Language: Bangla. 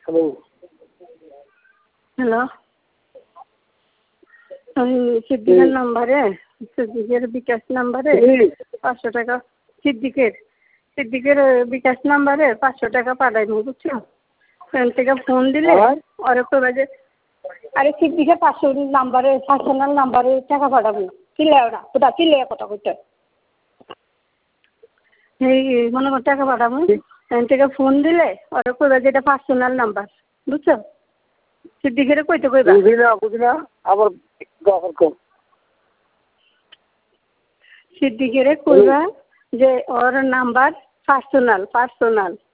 হ্যালো হ্যালো, আমি সিদ্দিকের নাম্বারে, সিদ্দিকের বিকাশ নাম্বারে 500 টাকা, সিদ্দিকের বিকাশ নাম্বারে 500 টাকা পাঠাইনি, বুঝছো? ফোন থেকে ফোন দিলে ওরা কইবা যে আরে সিদ্দিকের 500 নাম্বারে, পার্সোনাল নাম্বারে টাকা পাঠাবো। চিল্লায় ওরা, কোথা চিল্লায় কথা কইতে। এই মনে কর টাকা পাঠাবো, ফোন থেকে ফোন দিলে ওরা কইবা যে এটা পার্সোনাল নাম্বার, বুঝছো? সিদ্দিকের কইতে কইবা বুঝি না আবার কম সিদ্দিকের কইবা যে ওর নাম্বার পার্সোনাল।